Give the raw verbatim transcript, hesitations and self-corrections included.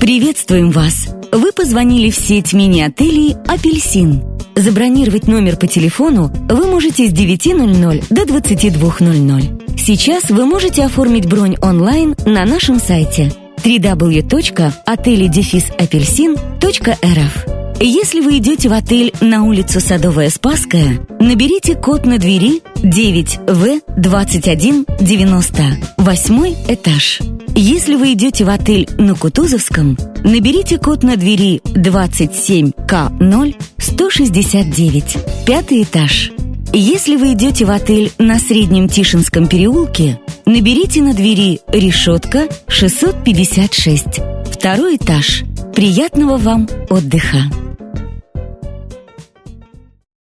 Приветствуем вас! Вы позвонили в сеть мини-отелей «Апельсин». Забронировать номер по телефону вы можете с девяти ноль-ноль до двадцати двух ноль-ноль. Сейчас вы можете оформить бронь онлайн на нашем сайте дабл ю дабл ю дабл ю точка отели апельсин точка эр эф. Если вы идете в отель на улицу Садовая Спасская, наберите код на двери девять вэ двадцать один девяносто, восьмой этаж. Если вы идете в отель на Кутузовском, наберите код на двери двадцать семь ка ноль сто шестьдесят девять, пятый этаж. Если вы идете в отель на Среднем Тишинском переулке, наберите на двери решетка шестьсот пятьдесят шесть, второй этаж. Приятного вам отдыха!